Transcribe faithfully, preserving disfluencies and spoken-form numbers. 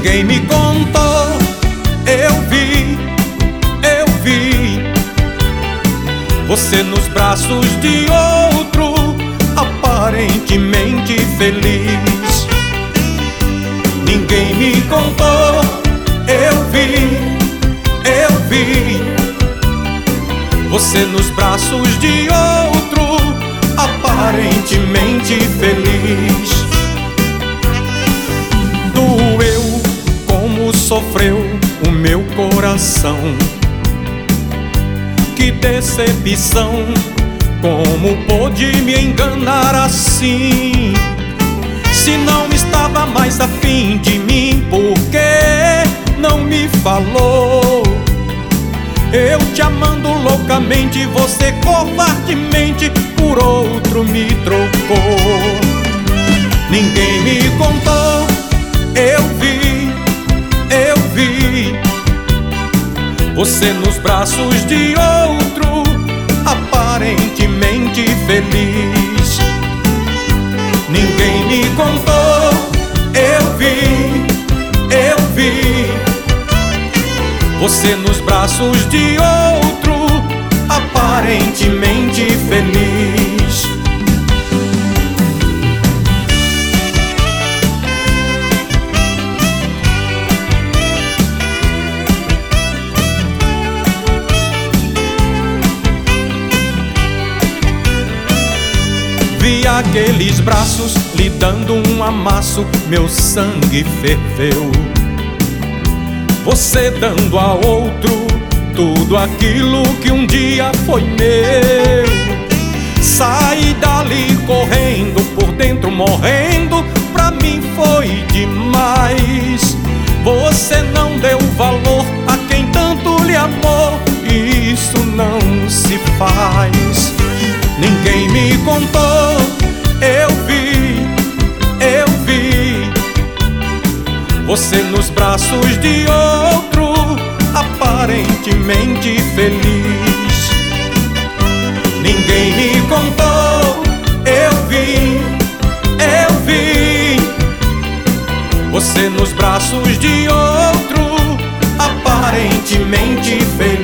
Ninguém me contou, eu vi, eu vi você nos braços de outro, aparentemente feliz. Ninguém me contou, eu vi, eu vi você nos braços de outro, aparentemente feliz. Doeu como sofreu o meu coração. Que decepção, como pôde me enganar assim? Se não estava mais afim de mim, por que não me falou? Eu te amando loucamente, você covardemente por outro me trocou. Ninguém me contou, eu vi, eu vi você nos braços de outro, aparentemente feliz. Ninguém me contou, eu vi, eu vi você nos braços de outro, aparentemente feliz. Vi aqueles braços lhe dando um amasso, meu sangue ferveu. Você dando a outro tudo aquilo que um dia foi meu. Saí dali correndo, por dentro morrendo, pra mim foi demais. Você não deu valor a quem tanto lhe amou, e isso não se faz. Ninguém me contou, eu vi, eu vi você nos braços de outro, aparentemente feliz. Ninguém me contou, eu vi, eu vi você nos braços de outro, aparentemente feliz.